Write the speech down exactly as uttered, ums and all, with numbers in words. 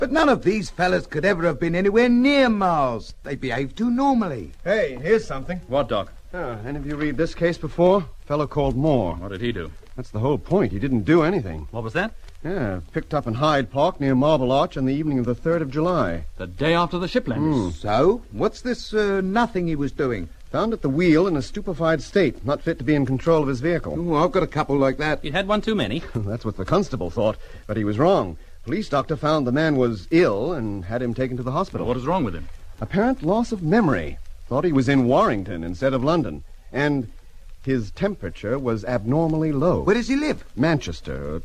But none of these fellas could ever have been anywhere near Mars. They behaved too normally. Hey, here's something. What, Doc? Uh, any of you read this case before? A fellow called Moore. What did he do? That's the whole point. He didn't do anything. What was that? Yeah, picked up in Hyde Park near Marble Arch on the evening of the third of July. The day after the ship landed. Mm. So, what's this uh, nothing he was doing? Found at the wheel in a stupefied state, not fit to be in control of his vehicle. Oh, I've got a couple like that. He'd had one too many. That's what the constable thought, but he was wrong. Police doctor found the man was ill and had him taken to the hospital. What is wrong with him? Apparent loss of memory. Thought he was in Warrington instead of London. And his temperature was abnormally low. Where does he live? Manchester,